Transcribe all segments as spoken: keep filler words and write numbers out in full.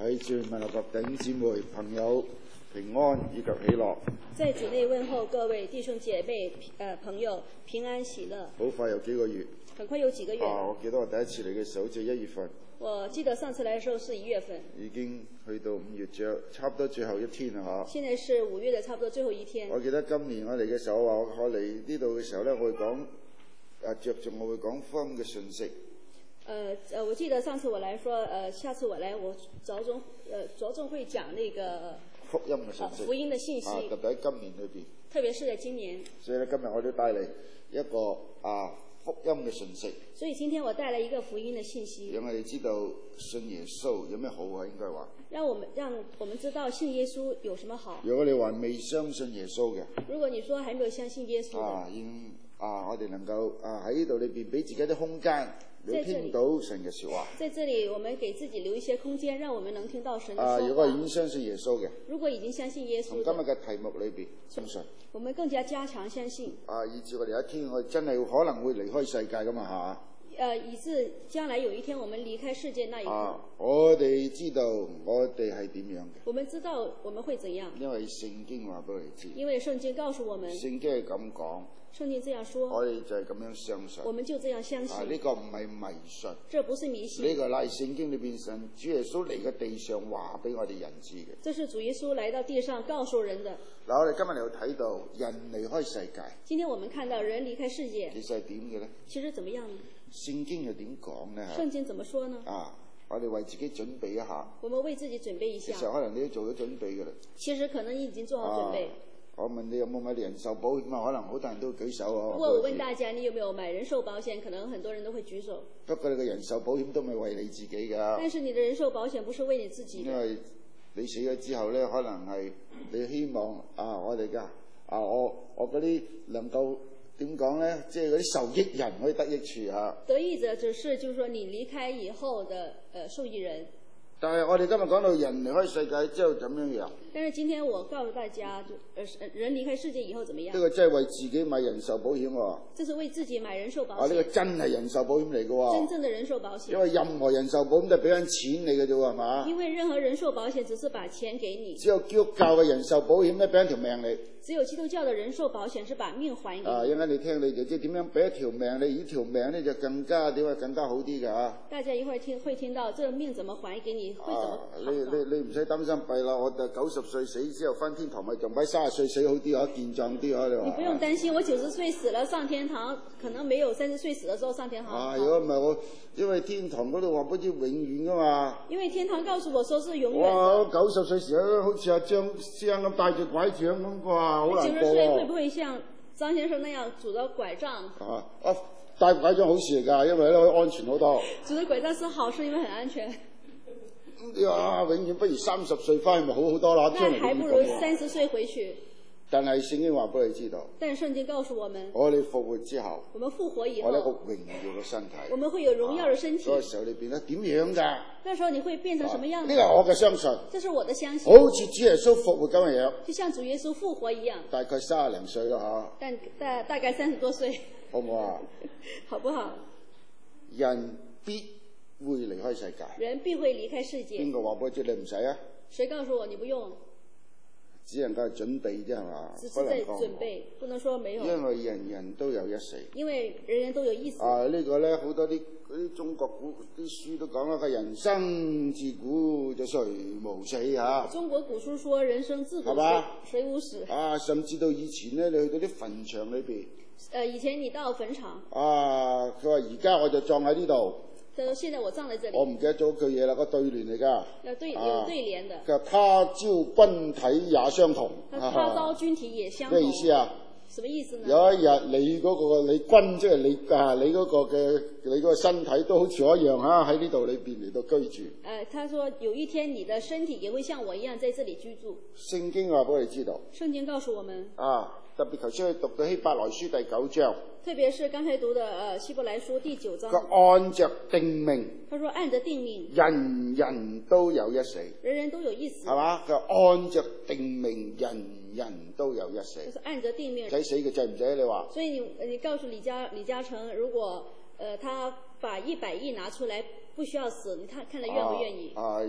喺主問候各弟兄姊妹、朋友平安以及喜樂。 在主內問候各位弟兄姐妹、呃朋友平安喜樂。 好快有幾個月。 很快有幾個月。 啊！我記得我第一次嚟嘅時候，好似一月份。 我記得上次來的時候是一月份。 已經去到五月最後，差不多最後一天啦嚇。 現在是五月的差不多最後一天。 我記得今年我嚟嘅時候，我話我嚟呢度嘅時候咧，我會講啊着重我會講福音嘅信息。 呃呃，我記得上次我來說，呃，下次我來我着重呃着重會講那個福音嘅信息， 呃、福音的信息， 啊，特別喺今年裏邊， 特別是在今年。 所以咧，今日我都帶嚟一個啊福音嘅信息。 所以今天我帶來一個福音的信息， 讓我哋知道信耶穌有咩好啊？應該話， 讓我們讓我們知道信耶穌有什麼好。 如果你話未相信耶穌嘅， 如果你說還沒有相信耶穌啊，應啊，我哋能夠啊喺呢度裏邊俾自己啲空間。你聽到神嘅說話， 在這裡我們給自己留一些空間，讓我們能聽到神的說話。 啊，如果已經相信耶穌嘅， 如果已經相信耶穌， 從今日嘅題目裏邊相信， 我們更加加強相信。 啊，以至我哋有一天我哋真係可能會離開世界噶嘛吓。 呃，以致將來有一天我們離開世界那一刻， 啊，我哋知道我哋係點樣嘅。 我們知道我們會怎樣， 因為聖經話俾我哋知。 因為聖經告訴我們， 聖經係咁講。 聖經這樣說， 我哋就係咁樣相信。 我們就這樣相信。 啊，呢個唔係迷信。 這不是迷信。 呢個乃係聖經裏邊神主耶穌嚟嘅地上話俾我哋人知嘅。 這是主耶穌來到地上告訴人的。 嗱，我哋今日嚟到睇到人離開世界。 今天我們看到人離開世界， 其實係點嘅咧？ 其實怎麼樣呢？ 聖經又點講呢？ 聖經怎麼說呢？ 啊，我哋為自己準備一下。 我們為自己準備一下。 其實可能你都做咗準備嘅啦。 其實可能你已經做好準備。 啊，我問你有冇買人壽保險啊？可能好多人都舉手啊。 如果我問大家你有沒有買人壽保險，可能很多人都會舉手。 不過你嘅人壽保險都唔係為你自己㗎。 但是你的人壽保險不是為你自己的。 因為你死咗之後咧，可能係你希望啊，我哋㗎啊，我我嗰啲能夠點講咧，即係嗰啲受益人可以得益處啊。 得益者只是就是說你離開以後的呃受益人。 但係我哋今日講到人離開世界之後怎樣樣？ 但是今天我告訴大家，就呃人離開世界以後怎麼樣？ 呢個真係為自己買人壽保險喎。 這是為自己買人壽保險。啊， 呢個真係人壽保險嚟嘅喎。 真正的人壽保險。 因為任何人壽保險都係俾緊錢你嘅啫喎，係嘛？ 因為任何人壽保險只是把錢給你。 只有基督教嘅人壽保險咧，俾一條命你。 只有基督教的人壽保險是把命還給你。 啊，一陣間你聽你就知點樣俾一條命你，呢條命咧就更加點啊，更加好啲㗎啊！ 大家一會兒聽會聽到，這個命怎麼還給你，會怎麼好？ 你你你唔使擔心弊啦，我就九十歲死之後翻天堂咪仲比三十歲死好啲啊，健壯啲啊！你話？ 你不用擔心，我九十歲死了上天堂，可能沒有三十歲死的時候上天堂。 啊，如果唔係我，因為天堂嗰度話不知永遠噶嘛。因為天堂告訴我說是永遠。哇！九十歲時候好似阿張先生咁帶住拐杖咁，哇，好難過。九十歲會不會像張先生那樣拄着拐杖？ 啊啊！帶拐杖好事嚟㗎，因為咧可以安全好多。 拄着拐杖是好事，因為很安全。 你話啊，永遠不如三十歲翻去咪好好多啦。 那還不如三十歲回去。 但係聖經話俾你知道。 但聖經告訴我們。 我哋復活之後。 我們復活以後。 我哋一個榮耀嘅身體。 我們會有榮耀嘅身體。 嗰個時候你變得點樣㗎？ 那時候你會變成什麼樣子？ 呢個我嘅相信。 這是我的相信。 好似主耶穌復活咁嘅樣。 就像主耶穌復活一樣。 大概三十零歲啦嚇。 但大大概三十多歲。 好唔好啊？ 好不好？ 人必會離開世界。 人必會離開世界。 邊個話俾我知你唔使啊？ 誰告訴我你不用？ 只能夠準備啫係嘛？ 只是在準備，不能說沒有。 因為人人都有一死。 因為人人都有一死。 啊，這個、呢個咧好多啲啲中國古啲書都講啦，個人生自古就誰無死嚇、啊。 中國古書說人生自古誰無死。 啊，甚至到以前咧，你去到啲墳場裏邊。 呃，以前你到墳場。 啊，佢話而家我就葬喺呢度。 他說現在我葬在這裡。 我唔記得咗句嘢啦，個對聯嚟㗎。 有對有對聯的。 佢話他朝君體也相同。 他朝君體也相同。 咩意思啊？ 什麼意思呢？ 有一日你嗰、那個你君即係你啊，你嗰個嘅你嗰個身體都好似我一樣啊，喺呢度裏邊嚟到居住。誒、 呃，他說有一天你的身體也會像我一樣在這裡居住。 聖經話俾我哋知道。 聖經告訴我們。啊。 特別頭先去讀到希伯來書第九章， 特別是剛才讀的呃希伯來書第九章， 佢按着定命， 他說按着定命， 人人都有一死， 人人都有一死， 係嘛？佢按着定命，人人都有一死， 就是按着定命， 使死嘅制唔使你話？ 所以你你告訴李嘉李嘉誠，如果呃他把一百億拿出來，不需要死，你看看他願不願意？ 啊，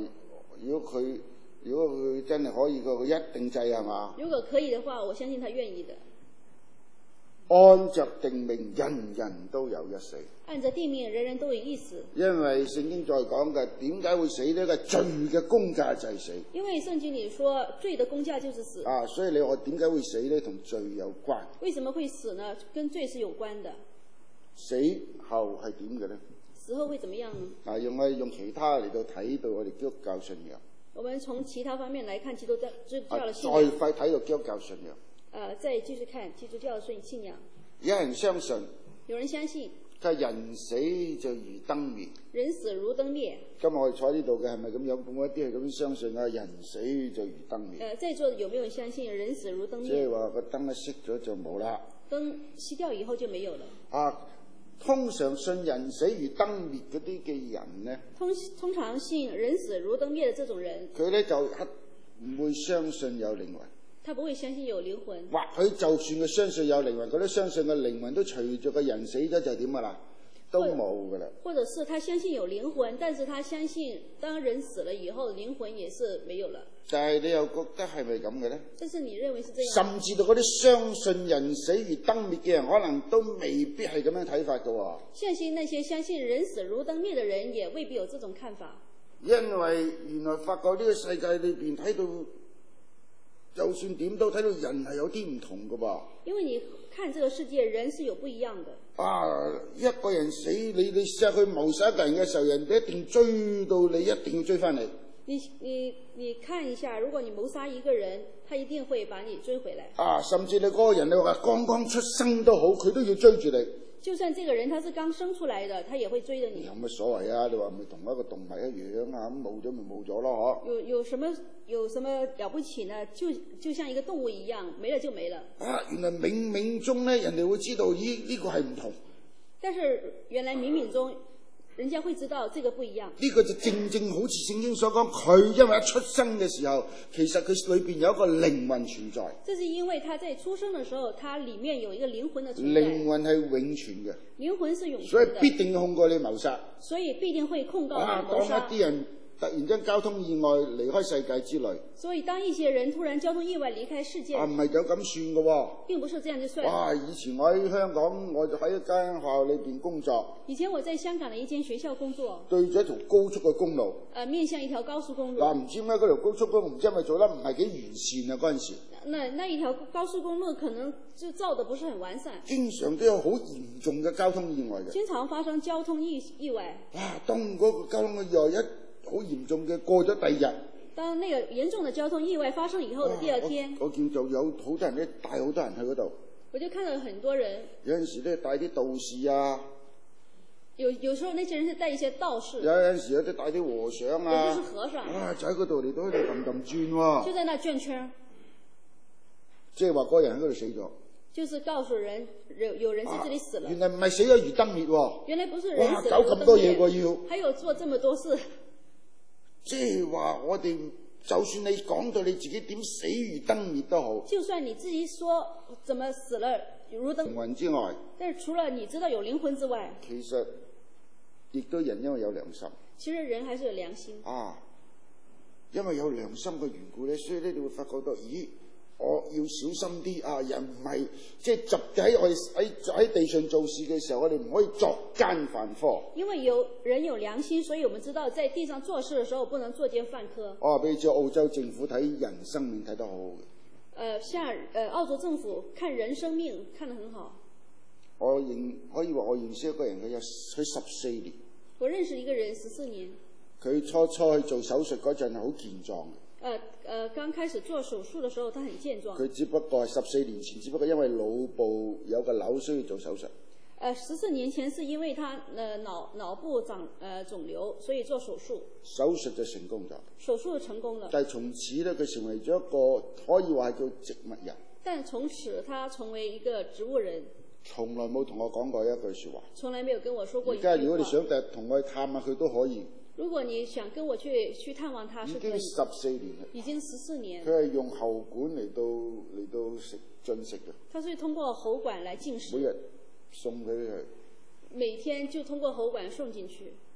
如果佢如果佢真係可以嘅，佢一定制係嘛？ 如果可以的話，我相信他願意的。 按着定命，人人都有一死。 按着定命，人人都有一死。 因為聖經在講嘅，點解會死呢？個罪嘅工價就係死。因為聖經裏說罪的工價就是死。啊，所以你話點解會死呢？同罪有關。 為什麼會死呢？跟罪是有關的。 死後係點嘅呢？ 死後會怎麼樣呢？ 啊，用我哋用其他嚟到睇到我哋基督教信仰。 我們從其他方面來看基督教基督教的信仰。再快睇到基督教信仰。 呃，再繼續看基督教的信仰。 有人相信。 有人相信。 佢人死就如燈滅。 人死如燈滅。 今日我哋坐呢度嘅係咪咁樣？冇一啲係咁樣相信啊！人死就如燈滅。 呃，在座有沒有人相信人死如燈滅？ 即係話個燈一熄咗就冇啦。燈熄掉以後就沒有了。 啊，通常信人死如燈滅嗰啲嘅人呢？ 通通常信人死如燈滅嘅這種人， 佢咧就唔會相信有靈魂。 他不會相信有靈魂。 或許就算佢相信有靈魂，佢都相信個靈魂都隨住個人死咗就點噶啦，都冇噶啦。 或者是他相信有靈魂，但是他相信當人死了以後，靈魂也是沒有了。 但係你又覺得係咪咁嘅咧？ 但是你認為是這樣？ 甚至到嗰啲相信人死如燈滅嘅人，可能都未必係咁樣睇法噶喎。 相信那些相信人死如燈滅嘅人，也未必有這種看法。 因為原來發覺呢個世界裏邊睇到。就算點都睇到人係有啲唔同噶噃。因為你看這個世界，人是有不一樣的。啊，一個人死，你你試下去謀殺一個人嘅時候，人哋一定追到你，一定要追翻嚟。你你你看一下，如果你謀殺一個人，他一定會把你追回來。 啊，甚至你嗰個人你話剛剛出生都好，佢都要追住你。 就算這個人他是剛生出來的，他也會追着你。 有乜所謂啊？你話咪同一個動物一樣啊？咁冇咗咪冇咗咯，嗬？ 有有什麼有什麼了不起呢？就就像一個動物一樣，沒了就沒了。 啊，原來冥冥中咧，人哋會知道呢呢個係唔同。 但是原來冥冥中，人家會知道這個不一樣。 呢個就正正好似聖經所講，佢因為一出生嘅時候，其實佢裏邊有一個靈魂存在。 這是因為他在出生的時候，他裏面有一個靈魂的存在。 靈魂係永存嘅。 靈魂是永存的。 所以必定控告你謀殺。 所以必定會控告你謀殺。啊，當一啲人突然間交通意外離開世界之類。 所以當一些人突然交通意外離開世界。 啊，唔係就咁算嘅喎。 並不是這樣就算。 哇！以前我喺香港，我就喺一間學校裏邊工作。 以前我在香港的一間學校工作。 對住一條高速嘅公路。 呃，面向一條高速公路。 嗱，唔知點解嗰條高速公路唔知係咪做得唔係幾完善啊？嗰陣時。 那那一條高速公路可能就造得不是很完善。 經常都有好嚴重嘅交通意外嘅。 經常發生交通意意外。 哇！當嗰個交通意外一好嚴重嘅過咗第二日。 當那個嚴重的交通意外發生以後的第二天， 我，我見就有好多人咧帶好多人去嗰度。 我就看到很多人。有陣時咧帶啲道士啊。 有有時候那些人是帶一些道士。 有陣時有啲帶啲和尚啊。 有啲是和尚。 啊，就喺嗰度嚟到喺度氹氹轉喎。 就在那轉圈。 即係話嗰個人喺嗰度死咗。 就是告訴人有有人在這裡死了。 啊、原來唔係死咗如燈滅喎。 原來不是人死了如燈滅。 哇！搞咁多嘢喎要。 還有做這麼多事。 即係話我哋就算你講到你自己點死如燈滅都好。 就算你自己說怎麼死了如燈。 靈魂之外。 但是除了你知道有靈魂之外。 其實亦都人因為有良心。 其實人還是有良心。啊， 因為有良心嘅緣故咧，所以咧你會發覺到，咦？我要小心啲啊！人唔係即係集喺我哋喺喺地上做事嘅時候，我哋唔可以作奸犯科。因為有人有良心，所以我們知道在地上做事嘅時候不能作奸犯科。哦，比如澳洲政府睇人生命睇得好好嘅。呃，像呃澳洲政府看人生命看得很好。我認可以話我認識一個人，佢有佢十四年。我認識一個人十四年。佢初初去做手術嗰陣係好健壯嘅。呃呃，剛開始做手術的時候，他很健壯。佢只不過係十四年前，只不過因為腦部有個瘤需要做手術。呃，十四年前是因為他呃腦腦部長呃腫瘤，所以做手術。手術就成功咗。手術成功了。但係從此呢，佢成為咗一個可以話係叫植物人。但從此他成為一個植物人。從來冇同我講過一句說話。從來沒有跟我說過一句話。而家如果你想第日同我去探下佢都可以。如果你想跟我去去探望他，是可以。已經十四年啦。已經十四年。佢係用喉管嚟到嚟到食進食嘅。他是通過喉管來進食。每日送俾佢。每天就通過喉管送進去。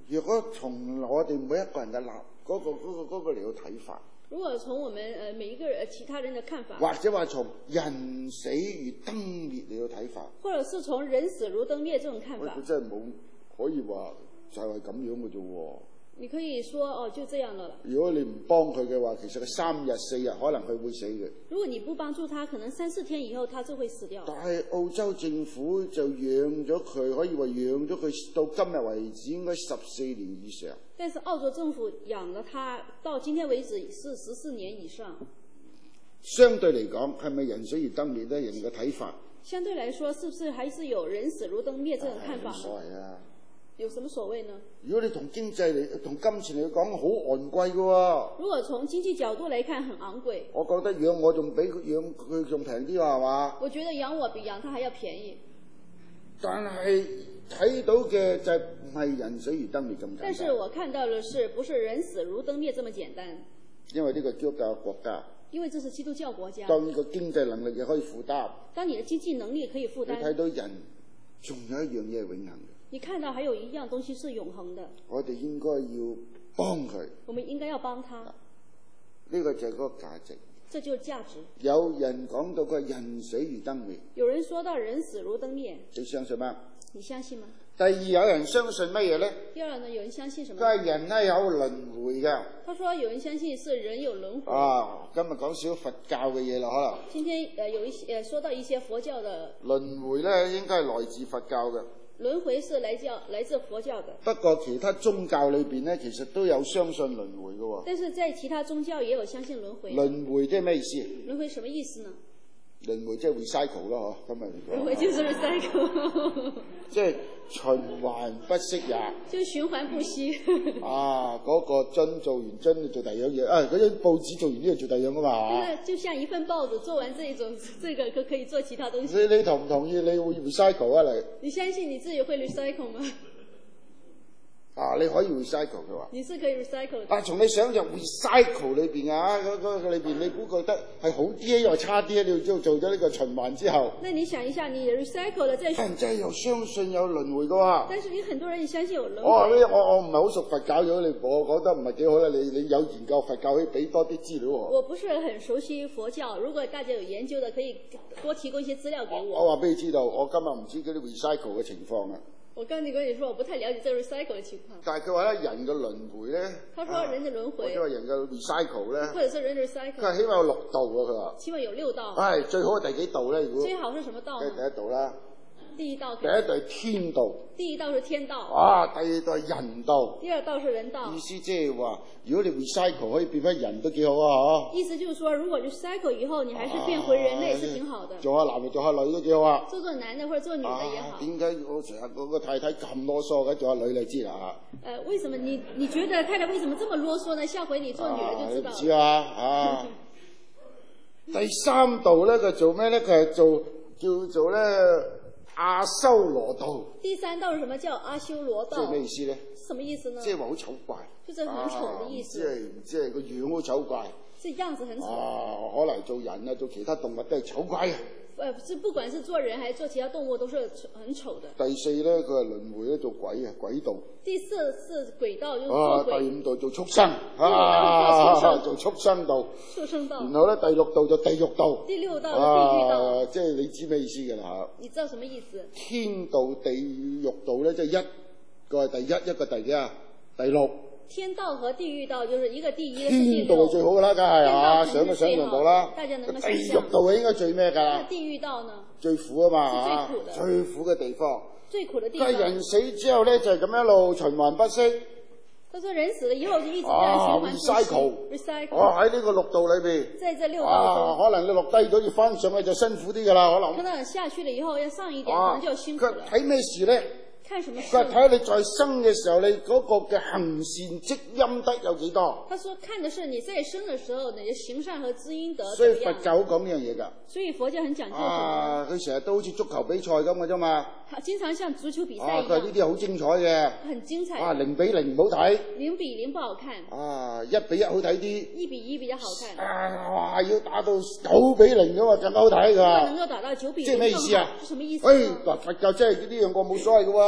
若果從我哋每一個人嘅立嗰個嗰個嗰個嚟到睇法， 如果從我們呃每一個人其他人的看法， 或者話從人死如燈滅嚟到睇法， 或者是從人死如燈滅這種看法， 佢真係冇可以話就係咁樣嘅啫喎。 你可以說哦，就這樣了。 如果你唔幫佢嘅話，其實佢三日四日可能佢會死嘅。 如果你不幫助他，可能三四天以後他就會死掉。 但係澳洲政府就養咗佢，可以話養咗佢到今日為止應該十四年以上。 但是澳洲政府養了他到今天為止是十四年以上。 相對嚟講，係咪人死如燈滅咧？人嘅睇法。相對來說，是不是還是有人死如燈滅這種看法呢？ 冇所謂啊。 有什麼所謂呢？ 如果你同經濟嚟、同金錢嚟講，好昂貴嘅喎。 如果從經濟角度嚟看，很昂貴。 我覺得養我仲比養佢仲平啲啊，係嘛？ 我覺得養我比養他還要便宜。 但係睇到嘅就唔係人死如燈滅咁簡單。 但是我看到嘅是不是人死如燈滅這麼簡單？ 因為呢個基督教國家。 因為這是基督教國家。 當呢個經濟能力也可以負擔。 當你的經濟能力可以負擔。 你睇到人仲有一樣嘢係永恆嘅。 你看到還有一樣東西是永恆的， 我哋應該要幫佢。 我們應該要幫他。 呢個就係嗰個價值。 這就是價值。 有人講到佢人死如燈滅。 有人說到人死如燈滅。 你相信嗎？ 你相信嗎？ 第二，有人相信乜嘢咧？ 第二呢，有人相信什麼？ 佢係人咧有輪迴嘅。 他說有人相信是人有輪迴。 啊，今日講少佛教嘅嘢啦，可能。 今天誒有一些誒說到一些佛教的。 輪迴咧應該係來自佛教嘅。 輪迴是來教來自佛教的。 不過其他宗教裏邊咧，其實都有相信輪迴嘅喎。 但是在其他宗教也有相信輪迴。 輪迴即係咩意思？ 輪迴什麼意思呢？ 輪迴即係 recycle 咯，嗬，今日嚟講。 輪迴就是 recycle。 即係循環不息也。 就循環不息。 啊，嗰、那個樽做完樽做第二樣嘢，啊，嗰張報紙做完呢個做第二樣噶嘛。 就像一份報紙做完這一種，這個可可以做其他東西。 所以你同唔同意你會 recycle 啊？你？ 你相信你自己會 recycle 嗎？ 啊，你可以 recycle 嘅話， 你是可以 recycle 的。 但係從你想象 recycle 裏邊啊，嗰嗰個裏邊，你估覺得係好啲啊，又差啲啊？你要做做咗呢個循環之後， 那你想一下，你 recycle 了再。 人真係又相信有輪迴嘅喎。 但是你很多人也相信有輪迴。 我話俾你，我我唔係好熟佛教，如果你我覺得唔係幾好啦，你你有研究佛教可以俾多啲資料我。 我不是很熟悉佛教，如果大家有研究的，可以多提供一些資料給我。 我話俾你知道，我今日唔知嗰啲 recycle 嘅情況啊。 我剛才跟你說，我不太了解這 recycle 的情況。 但係佢話咧，人嘅輪迴咧， 他說人的輪迴， 或者話人嘅 recycle 咧， 或者是人的 recycle， 佢係起碼有六道啊，佢話。 起碼有六道。 係最好係第幾道咧？如果最好是什麼道呢？ 第一道啦。 第一道。 第一道係天道。 第一道是天道。 啊，第二道係人道。 第二道是人道。 意思即係話，如果你 recycle 可以變翻人都幾好啊！嗬。 意思就是說，如果你 recycle 以後，你還是變回人類，是挺好的。 做下男嘅，做下女都幾好啊！ 做做男的或者做女的也好。 點解我成日嗰個太太咁囉嗦嘅？做下女你知啦嚇。 誒，為什麼你你覺得太太為什麼這麼囉嗦呢？下回你做女人就知道。 唔知啊啊！第三道咧，佢做咩咧？佢係做叫做咧。阿修羅道。第三道是什麼叫阿修羅道？ 即係咩意思咧？ 什麼意思呢？ 即係話好醜怪。 就是很醜的意思。 即係即係個樣好醜怪。 即係樣子很醜。 啊，可能做人啊，做其他動物都係醜怪嘅。 誒，是不管是做人還是做其他動物，都是很醜的。 第四咧，佢係輪迴咧做鬼啊，鬼道。 第四是鬼道，就是做鬼。啊，第五道做畜生。啊，做畜生道。 畜生道。 然後咧，第六道就地獄道。 第六道就地獄道。 啊，即係你知咩意思㗎啦嚇？ 你知道什麼意思？ 天道、地獄道咧，即係一個係第一，一個第幾啊？第六。 天道和地獄道就是一個第一，一個第六。 天道係最好㗎啦，梗係啊，想都想象到啦。 大家能夠想象。 地獄道係應該最咩㗎？ 地獄道呢？ 最苦啊嘛， 最苦的。 最苦嘅地方。 最苦的地方。 但係人死之後咧，就係咁一路循環不息。 他說人死了以後就一直在循環不息。 recycle。我喺呢個六道裏邊。 在這六道。 啊，可能你落低咗要翻上去就辛苦啲㗎啦，可能。 可能下去了以後要上一點，可能就辛苦了。 佢睇咩事咧？ 看什麼事？ 佢睇你在生嘅時候，你嗰個嘅行善積陰德有幾多？ 他說看的是你在生嘅時候，你嘅行善和積陰德。 所以佛教講呢樣嘢㗎。 所以佛教很講究。 啊，佢成日都好似足球比賽咁嘅啫嘛。 經常像足球比賽一樣。 佢呢啲好精彩嘅。 很精彩。 啊，零比零唔好睇。 零比零不好看。 啊，一比一好睇啲。 一比一比較好看。 啊，哇！要打到九比零嘅話更加好睇㗎。 能夠打到九比零。 即係咩意思啊？ 什麼意思？ 誒，嗱，佛教真係呢樣我冇所謂嘅喎。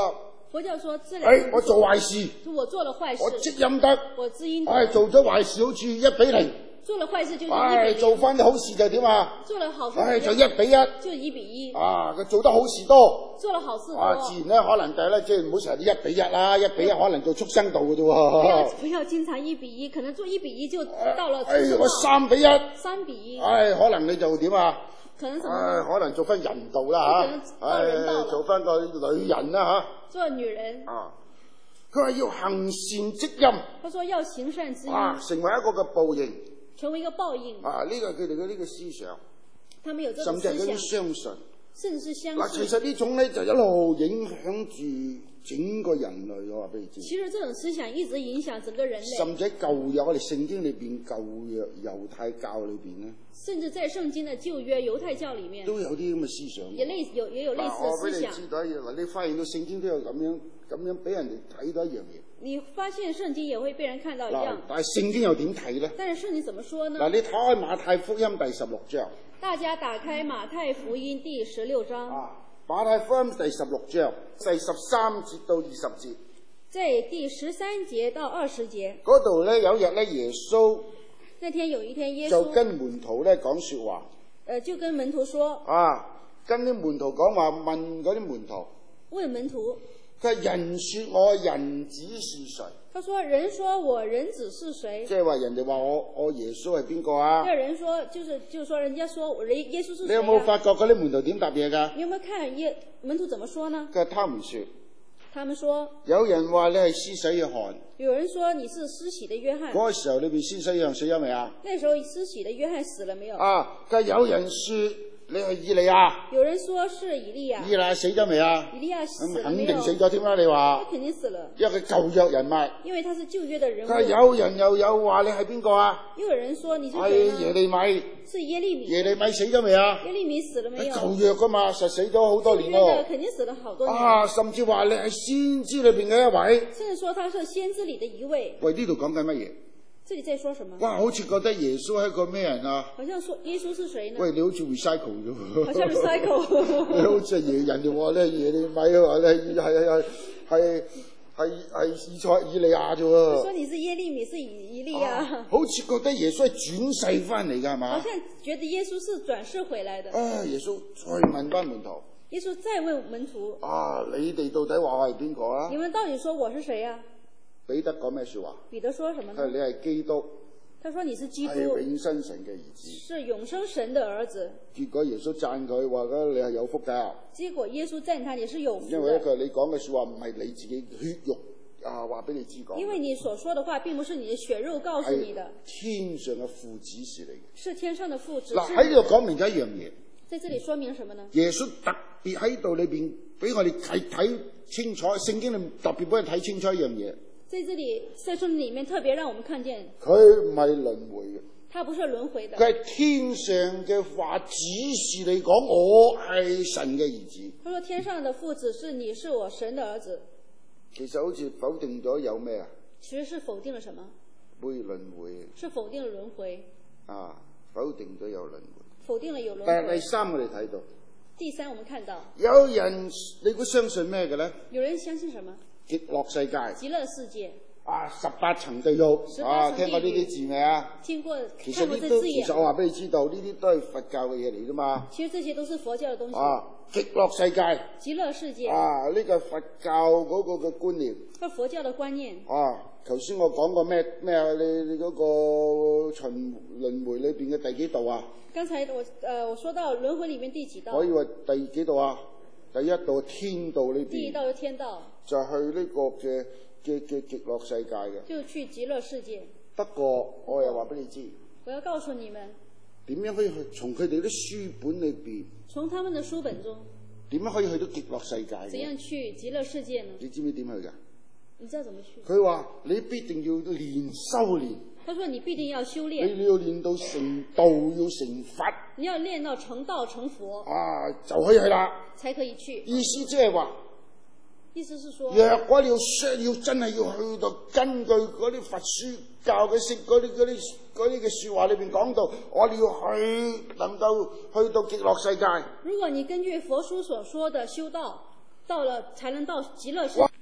佛教說這兩哎，我做壞事， 我做了壞事， 我積陰德， 我積陰德， 哎，做咗壞事好似一比零。 做了壞事就是一比哎， 零， 做翻啲好事就點啊？ 做了好事哎，就一比一。 就一比一。 啊，佢做得好事多， 做了好事多， 啊，自然咧可能第咧即係唔好成日一比一啦，一比一可能做畜生道嘅啫不要喎。 不要經常一比一，可能做一比一就到了畜哎，我生道。 三比一， 三比一， 哎，可能你就點啊？ 可能什麼唉， 呢？ 可能做翻人道啦可能嚇， 到人道了唉，做翻個女人啦做女人嚇。，啊，佢話要行善積陰， 他說要行善積啊， 陰， 成為一個嘅報應。 成為一個報應。 啊，呢個係佢哋嘅呢個思想， 他們有這甚至係嗰啲種思想， 相信。 甚至是相嗱，其信。 實呢種咧就一路影響住整個人類，我話俾你知。 其實這種思想一直影響整個人類， 甚至喺舊約我哋聖經裏邊舊約猶太教裏邊咧， 甚至在聖經的舊約猶太教裏面， 都有啲咁嘅思想。 也類有也有類似嗱，我俾的思想。 你知道一樣，嗱，你發現到聖經都有咁樣咁樣俾人哋睇到一樣嘢。 你發現聖經也會被人看到一嗱樣，， 但係聖經又點睇咧？ 但是聖經怎麼說呢？ 嗱，你睇開馬太福音第十六章大家打開馬太福音第十六章， 啊，馬太福音第十六章第十三節到二十節在第十三節到二十節， 嗰度咧，有一日咧，耶穌那天有一天耶穌就跟門徒咧講説話呃就跟門徒說， 啊，跟啲門徒講話，問嗰啲門徒， 問門徒， 佢話人説我人子是誰？ 他說人說我人子是誰？ 即係話人哋話我我耶穌係邊個啊？ 那人說就是就是說人家說我人耶穌是誰、啊？ 你有冇發覺嗰啲門徒點答嘢㗎？ 你有沒有看耶門徒怎麼說呢？ 佢話他們説， 他們說有人話你係施洗約翰， 有人說你是施洗的約翰， 嗰個時候你被施洗約翰死咗未啊？ 那時候施洗的約翰死了沒有？ 啊，佢話有人説你係以利亞， 有人說是以利亞， 以利亞死咗未啊？ 以利亞死咁了沒有？ 肯定死咗添啦！你話他，肯定死了， 因為佢舊約人物。 因為他是舊約的人佢話物。 有人又有話你係邊個啊？ 又有人說你是係誰呢？ 耶利米， 是耶利米。 耶利米死咗未啊？ 耶利米死了沒有？ 舊約噶嘛，實死咗好多年舊約的咯。 肯定死了好多年。 啊，甚至話你係先知裏邊嘅一位。 甚至說他是先知裏的一位。 喂，呢度講緊乜嘢？ 這裏在說什麼？ 哇，好似覺得耶穌係一個咩人啊？ 好像說耶穌是誰呢？ 喂，你好似 recycle 咗喎。 好像 recycle。 你好似係耶人哋話咧，耶利米話咧係係係係係以賽以利亞啫喎。 說你是耶利米，是以以利亞。 啊好似覺得耶穌係轉世翻嚟㗎係好嘛？ 像覺得耶穌是轉世回來的。 啊，耶穌再問翻門徒。 耶穌再問門徒： 啊！你哋到底話我係邊個啊你？們到底說我是誰呀？ 彼得講咩説話？ 彼得說什麼佢話你呢？ 係基督， 他說你是基督， 係永生神嘅兒子。 是永生神的兒子。 結果耶穌讚佢話：你係有福㗎， 結果耶穌讚他你是有福因為咧的， 佢話你講嘅説話唔係你自己血肉啊話俾你知講， 因為你所說的話並不是你的血肉告訴你係的， 天上嘅父指示你嘅。 是天上的父指嗱示你喺呢度講明咗一樣嘢， 在這裡說明什麼呢？ 耶穌特別喺度裏邊俾我哋睇睇清楚，聖經裏特別俾人睇清楚一樣嘢， 在這裡在聖經裡面特別讓我們看見， 佢唔係輪迴嘅。 他不是輪迴的， 佢係天上嘅話指示你講，我係神嘅兒子。 他說天上的父指示你是我神的兒子， 其實好似否定咗有咩啊？ 其實是否定了什麼？ 會輪迴是否定了輪迴， 啊，否定咗有輪迴。 否定了有輪但係第迴。 三我哋睇到第三，我們看到有人你估相信咩嘅咧？ 有人相信什麼？ 極樂世界極樂世界， 啊，十八層地獄十八啊， 層聽過呢地獄啲字未啊？ 聽過其實看過呢都這字眼其實我話俾你知道，呢啲都係佛教嘅嘢嚟啫嘛。 其實這些都是佛教的東西。 啊，極樂世界極樂世界， 啊，呢個佛教嗰個嘅觀念。 和佛教的觀念。 啊！頭先我講過咩咩啊？你你嗰個循輪迴裏邊嘅第幾度啊？ 剛才我呃我說到輪迴裡面第幾道？ 可以話第幾度啊？第一度天道裏邊， 第一道是天道， 就係去呢個嘅嘅嘅極樂世界嘅。 就去極樂世界。 不過我又話俾你知， 我要告訴你們， 點樣可以去從佢哋啲書本裏邊， 從他們的書本中， 點樣可以去到極樂世界怎嘅？ 樣去極樂世界呢？ 你知唔知點去㗎？ 你知道怎麼去？ 佢話你必定要練修練， 他說你必定要修你煉， 你要練到成道，要成佛你要練到成道成佛啊，就可以去啦。 才可以去。 意思即係話。 意思是說， 若果你要需要真係要去到根據嗰啲佛書教嘅識嗰啲嗰啲嗰啲嘅説話裏邊講到，我哋要去能夠去到極樂世界。 如果你根據佛書所說的修道，到了才能到極樂世界。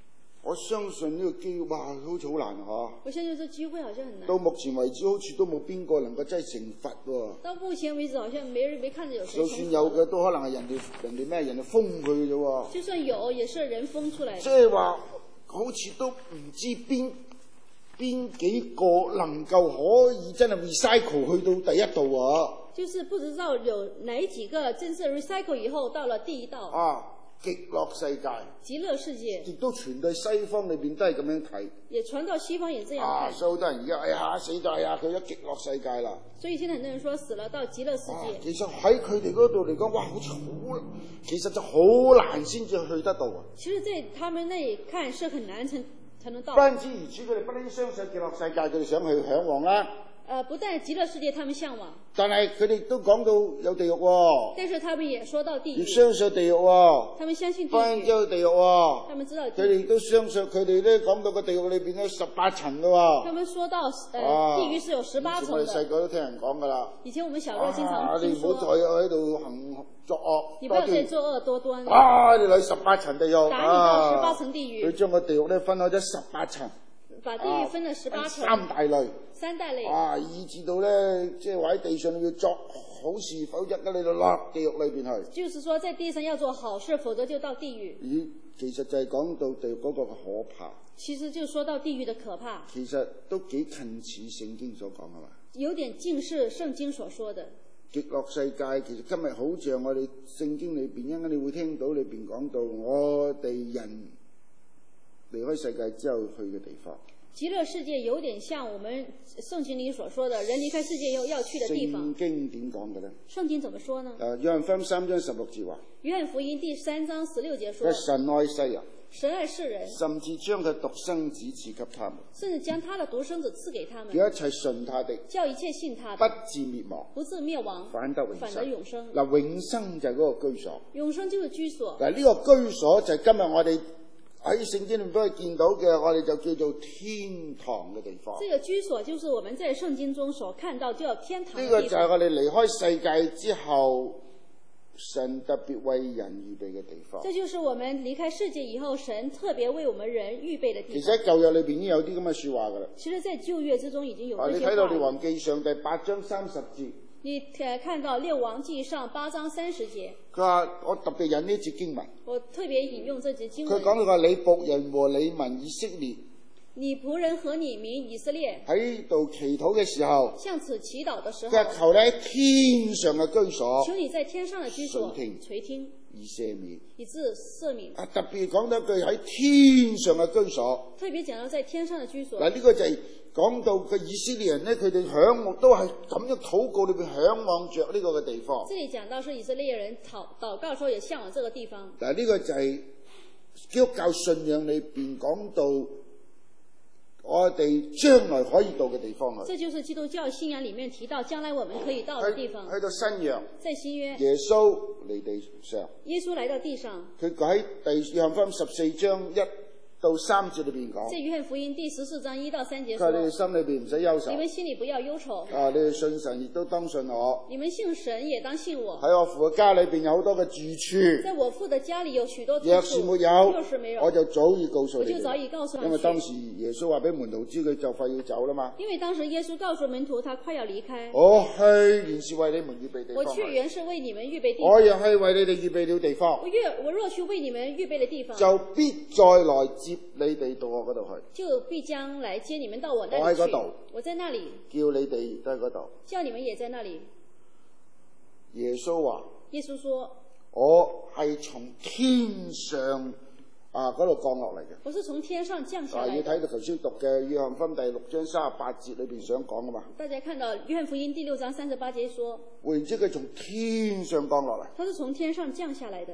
我相信呢個機會，哇，好似好難嗬。 我相信這機會好像很難。 到目前為止，好似都冇邊個能夠真係成佛喎。 到目前為止，好像沒人沒看見有誰成佛。 就算有嘅，都可能係人哋人哋咩人哋封佢嘅啫喎。 就算有，也是人封出來嘅。 即係話，好似都唔知邊邊幾個能夠可以真係 recycle 去到第一度啊！ 就是不知道有哪幾個真是 recycle 以後到了第一道啊，極樂世界， 極樂世界， 亦都傳到西方裏邊都係咁樣睇， 也傳到西方也這樣看。 啊，所以好多人而家哎呀死咗，哎呀佢咗極樂世界啦。 所以現在很多人說死了到極樂世界。 啊、其實喺佢哋嗰度嚟講，哇，好似好，其實就好難先至去得到啊。 其實，在他們那裡看是很難才才能到。 不單止如此，佢哋不單相信極樂世界，佢哋想去嚮往啦。 呃，不但極樂世界他們向往， 但係佢哋都講到有地獄喎、哦。 但是他們也說到地獄。 亦相信地獄喎、哦。 他們相信地獄。 不單止有地獄喎、哦。 他們知道。 佢哋都相信，佢哋咧講到個地獄裏邊有十八層嘅喎。 他們說到，呃， 啊、 地獄是有十八層的。 我哋細個都聽人講噶啦。 以前我們小時候經常聽說。 你唔好再喺度行作惡。 你不要再作惡多端。 啊！你嚟十八層地獄。 打你到十八層地獄。 佢將個地獄咧分開咗十八層。 把地獄分了十八層。 三大類。 三大類。 啊，以至到咧，即係話喺地上要作好事，否則咧你就落地獄裏邊去。 就是說，在地上要做好事，否則就到地獄。 咦，其實就係講到地獄嗰個可怕。 其實就說到地獄的可怕。 其實都幾近似聖經所講嘅嘛。 有點近似聖經所說的。 極樂世界其實今日好像我哋聖經裏邊，一陣間你會聽到裏邊講到我哋人離開世界之後去嘅地方。 極樂世界有點像我們聖經裏所說的人離開世界以後要去的地方。 聖經點講嘅咧？ 聖經怎麼說呢？ 誒，約翰福音三章十六節話。 約翰福音第三章十六節說。 神愛世人。 神愛世人。 甚至將佢獨生子賜給他們。 甚至將他的獨生子賜給他們。 叫一切信他的。 叫一切信他的。 不至滅亡。 不至滅亡。 反得永生。 反得永生。 嗱，永生就係嗰個居所。 永生就是居所。 嗱，呢個居所就係今日我哋喺聖經裏邊都係見到嘅，我哋就叫做天堂嘅地方。 這個居所就是我們在聖經中所看到叫天堂嘅地方。 呢個就係我哋離開世界之後，神特別為人預備嘅地方。 這就是我們離開世界以後，神特別為我們人預備的地方。 其實喺舊約裏邊已經有啲咁嘅說話噶啦。 其實，在舊約之中已經有這些話。 你睇到列王記上第八章三十節。 你看到列王記上八章三十節。 佢話我特別引呢節經文。 我特別引用這節經文。 佢講到話你僕人和你民以色列。 你僕人和你民以色列。 喺度祈禱嘅時候。 向此祈禱的時候。 佢求你喺天上嘅居所。 求你在天上的居所。 垂聽。 垂聽。 以赦免。 以致赦免。 啊，特別講到一句喺天上嘅居所。 特別講到在天上的居所。 嗱，呢個就係講到嘅以色列人咧，佢哋向往都係咁樣禱告裏邊向往着呢個嘅地方。 這裡講到是以色列人禱禱告時候也向往這個地方。 嗱，呢個就係基督教信仰裏邊講到我哋將來可以到嘅地方啊。 這就是基督教信仰裡面提到將來我們可以到嘅地方。 去到新約。 在新約。 耶穌嚟地上。 耶穌來到地上。佢喺第約翰福音十四章一到三節裏邊講， 在約翰福音第十四章一到三節說， 佢話你哋心裏邊唔使憂愁， 你們心裏不要憂愁。 啊，你哋信神亦都當信我， 你們信神也當信我。 喺我父嘅家裏邊有好多嘅住處， 在我父的家裏有許多住處。 若是沒有， 若是沒有， 我就早已告訴你哋。 我就早已告訴你們。 因為當時耶穌話俾門徒知佢就快要走啦嘛。 因為當時耶穌告訴門徒他快要離開。 我去原是為你們預備地方。 我去原是為你們預備地方。 我若係為你哋預備了地方。 我若我若去為你們預備了地方， 就必再來接你哋到我嗰度去。 就必將來接你們到我那裡去。 我喺嗰度。 我在那裡。 叫你哋都喺嗰度。 叫你們也在那裡。 耶穌話。 耶穌說。 我係從天上啊嗰度降落嚟嘅。 我是從天上降下來。 要睇到頭先讀嘅約翰福音第六章三十八節裏邊想講噶嘛。 大家看到約翰福音第六章三十八節說。 換言之，佢從天上降落嚟。 他是從天上降下來的。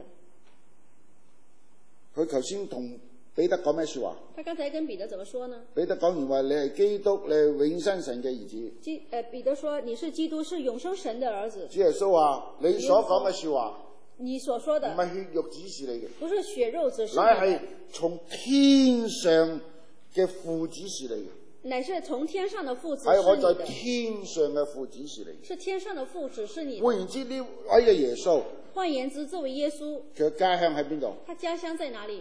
佢頭先同彼得講咩說話？ 他剛才跟彼得怎麼說呢？ 彼得講完話，你係基督，你係永生神嘅兒子。 基誒，彼得說你是基督，是永生神的兒子。 主耶穌話：你所講嘅說話， 你所說的唔係血肉指示你嘅， 不是血肉指示你， 乃係從天上嘅父指示你嘅。 乃是從天上的父指示你的。 係我在天上嘅父指示你。 是天上的父指示你。 換言之，呢位嘅耶穌。 換言之，這位耶穌。 佢嘅家鄉喺邊度？ 他家鄉在哪裡？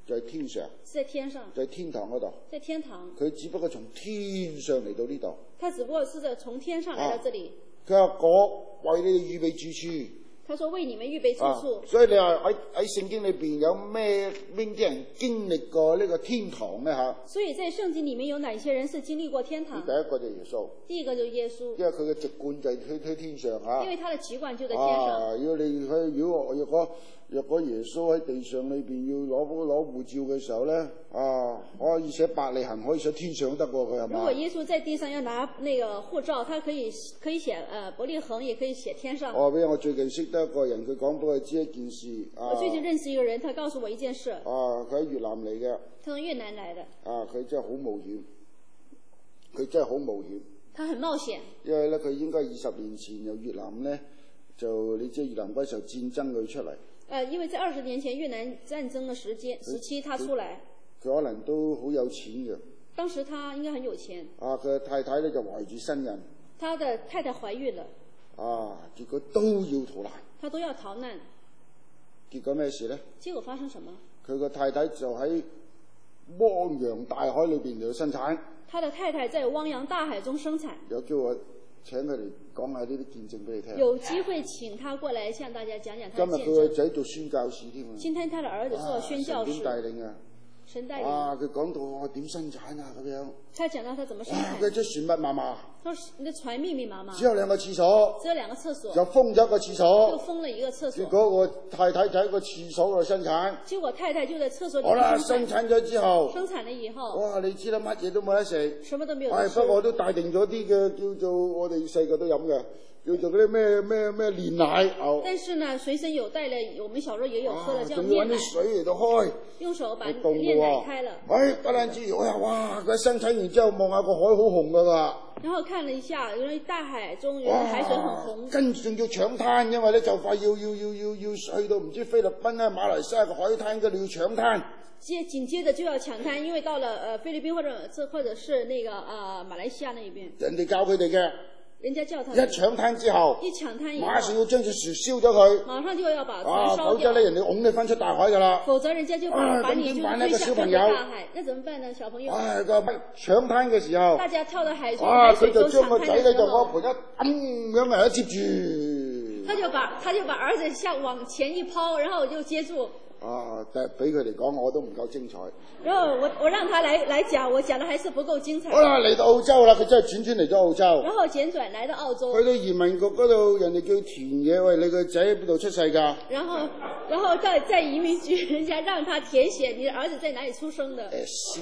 就係天上， 是在天上， 就係天堂嗰度。 在天堂。 佢只不過從天上嚟到呢度。 他只不過是在從天上來到這裡。 佢話我為你哋預備住處。 他說為你們預備住處。 啊、所以你話喺喺聖經裏邊有咩邊啲人經歷過呢個天堂咧嚇？ 所以在聖經裡面有哪些人是經歷過天堂？ 第一個就係耶穌。 第一個就是耶穌。 因為佢嘅籍貫就係喺喺天上嚇。 因為他的籍貫就在天上。 啊！如果你去，如果若果若果耶穌喺地上裏邊要攞攞護照嘅時候咧，啊，可以寫伯利恆，可以寫天上得過佢係嘛？ 如果耶穌在地上要拿那個護照，他可以可以寫呃伯利恆，也可以寫天上。 我俾我最近識得一個人，佢講俾我知一件事。啊、 我最近認識一個人，他告訴我一件事。 啊！佢喺越南嚟嘅。 他從越南來的。 啊！佢真係好冒險，佢真係好冒險。 他很冒險。 因為咧，佢應該二十年前由越南咧，就你知越南嗰時候戰爭佢出嚟。 呃，因為在二十年前越南戰爭嘅時間時期，他出來。 佢可能都好有錢嘅。 當時他應該很有錢。 啊！佢嘅太太咧就懷住身孕。 他的太太懷孕了。 啊！結果都要逃難。 他都要逃難。 結果咩事咧？ 結果發生什麼？ 佢個太太就喺汪洋大海裏邊嚟生產。 他的太太在汪洋大海中生產。 有叫我請佢嚟講下呢啲見證俾你聽。 有機會請他過來向大家講講他的見證。 今日佢個仔做宣教士添啊！ 今天他的兒子做宣教士。 神點帶領啊？ 神帶領。 啊！佢講到我點生產啊咁樣。 他講到他怎麼生產。 佢隻船密麻麻。 他說你的船密密麻麻。 只有兩個廁所。 只有兩個廁所。 就封咗一個廁所。 就封了一個廁所。 結果我太太就喺個廁所度生產。 結果太太就在廁所裏。 好啦，生產咗之後。 生產了以後。 哇！你知啦，乜嘢都冇得食。 什麼都沒有。 係，不過我都帶定咗啲嘅叫做我哋細個都飲嘅。叫做嗰啲咩咩咩煉奶牛。 但是呢，隨身有帶了，我們小時候也有喝的，叫煉奶。 仲要揾啲水嚟到開。 用手把煉奶開了。 哎，不單止，我呀，哇！佢生產完之後望下個海好紅噶嘛。 然後看了一下，原來大海中原來海水很紅。 跟住仲要搶灘，因為咧就快要要要要要去到唔知菲律賓啊、馬來西亞個海灘，佢哋要搶灘。 接緊接着就要搶灘，因為到了呃菲律賓或者或者是那個呃馬來西亞那一邊。 人哋教佢哋嘅。 人家叫他一搶灘之後， 一搶灘以後， 馬上要將隻船燒咗佢， 馬上就要把船燒掉， 否則咧人哋拱你翻出大海噶啦。 否則人家就把把你就推向大海，那怎麼辦呢？小朋友， 唉，個搶灘嘅時候， 大家跳到海中， 啊， 佢就將個仔咧就攞盆一咁樣嚟接住， 他就把他就把兒子向往前一拋，然後就接住。 啊！但係俾佢哋講，我都唔夠精彩。 然後我我讓他來來講，我講得還是不夠精彩。 好啦，嚟到澳洲啦，佢真係轉轉嚟咗澳洲。 然後輾轉來到澳洲。 去到移民局嗰度，人哋叫填嘢，喂，你個仔喺邊度出世㗎？ 然後，然後在在移民局，人家讓他填寫你的兒子在哪裡出生的。 S C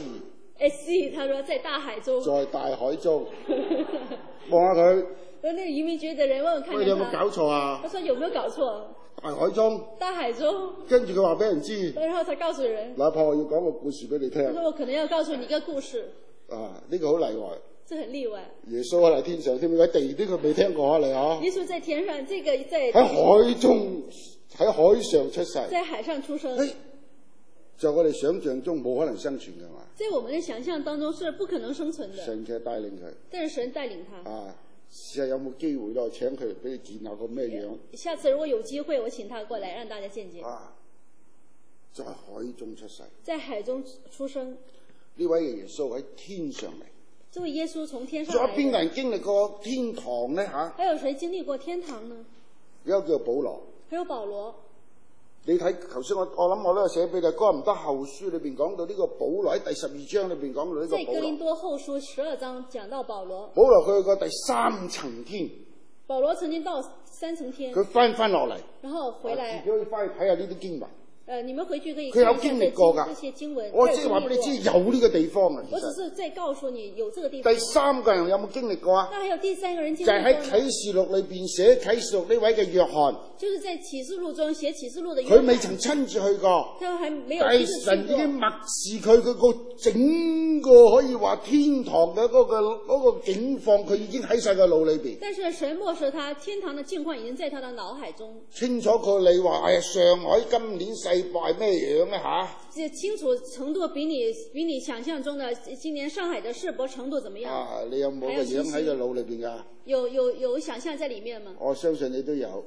S C， 他說在大海中。 在大海中。望下佢。 那個移民局的人問我看看他。 喂，你有冇搞錯啊？ 他說有沒有搞錯？ 大海中， 大海中， 跟住佢話俾人知， 然後才告訴人。 哪怕我要講個故事俾你聽。 他說我可能要告訴你一個故事。 啊，呢、這個好例外。 這很例外。 耶穌喺天上，添喺地呢個未聽過啊你啊。 耶穌在天上，這個在。 喺海中，喺海上出世。 在海上出生。 就我哋想象中冇可能生存㗎嘛。 在我們的想象當中是不可能生存的。 神嘅帶領佢。 但是神帶領他。 啊。試下有冇機會咯？請佢俾你見下個咩樣。 下次如果有機會，我請他過來，讓大家見見。 啊，在海中出世。在海中出生。 呢位嘅耶穌喺天上嚟。 這位耶穌從天上嚟。 仲有邊個人經歷過天堂呢？嚇？ 還有誰經歷過天堂呢？ 有個叫保羅。 還有保羅。 你睇頭先我我諗我都寫俾你哥林多後書裏邊講到呢個保羅，喺第十二章裏邊講到呢個保羅。 在哥林多後書十二章講到保羅。 保羅佢去過第三層天。 保羅曾經到三層天。 佢翻翻落嚟。 然後回來。 自己可以翻去睇下呢啲經文。 呃，你們回去可以。 佢有經歷過㗎。 這些經文。 我即係話俾你知有呢個地方啊。 我只是在告訴你有這個地方。 第三個人有冇經歷過啊？ 那還有第三個人經歷過。 就係喺啟示錄裏邊寫啟示錄呢位嘅約翰。 就是在啟示錄中寫啟示錄的約翰。 佢未曾親自去過。 他還沒有親自去過。 但神已經默示佢佢個整個可以話天堂嘅嗰個嗰個境況，佢已經喺晒個腦裏邊。 但是神默示他天堂的境況已經在他的腦海中。 清楚過你話，哎呀，上海今年世敗咩樣咧吓？ 這清楚程度比你比你想象中的今年上海的世博程度怎麼樣？ 啊，你有冇個樣喺個腦裏邊噶？ 有有有想象在裏面嗎？ 我相信你都有。